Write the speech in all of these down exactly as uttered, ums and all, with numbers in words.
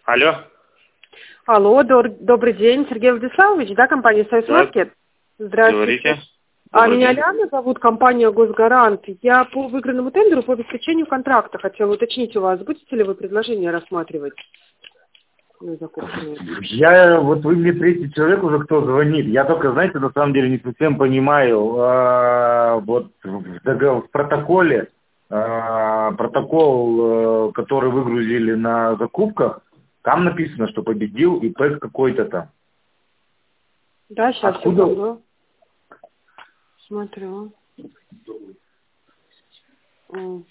Алло. Алло, дор- добрый день, Сергей Владиславович, да, компания «Союз Да. Маркет». Здравствуйте. Говорите. А Добрый меня день. Ляна зовут, компания «Госгарант». Я по выигранному тендеру по обеспечению контракта хотела уточнить у вас, будете ли вы предложение рассматривать? Ну, закупку. Я, вот вы мне третий человек уже, кто звонит. Я только, знаете, на самом деле не совсем понимаю, а, вот в, договор- в протоколе, а, протокол, э, который выгрузили на закупках, там написано, что победил ИП какой-то там. Да, сейчас, Откуда? секунду. Смотрю. М.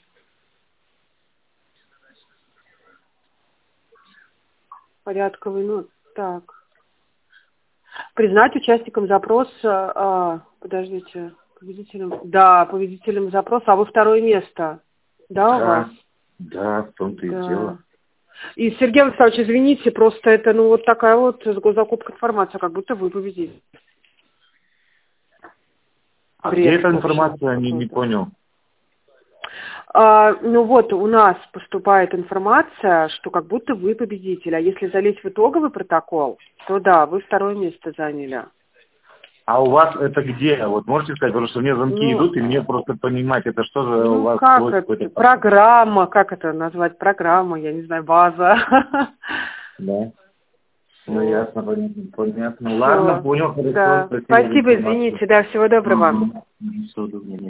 Порядковый, ну, так. Признать участником запроса, а, подождите, победителем, да, победителем запроса, а вы второе место, да, у вас? Да, в том-то и Да. дело. И, Сергей Владиславович, извините, просто это, ну, вот такая вот закупка информация, как будто вы победили. А Бред где эта вообще информация, не, не какой-то. понял. А, ну вот, у нас поступает информация, что как будто вы победитель, а если залезть в итоговый протокол, то да, вы второе место заняли. А у вас это где? Вот можете сказать, потому что мне звонки Ну, идут, и мне просто понимать, это что за у Ну, вас как свой это? какой-то... Программа, как это назвать? Программа, я не знаю, база. Да. Ну, Вот. ясно, понятно. понятно. Всё. Ладно, понял, хорошо, Да. спасибо за Спасибо, информацию. извините, да, всего доброго. Мгм. Всего доброго.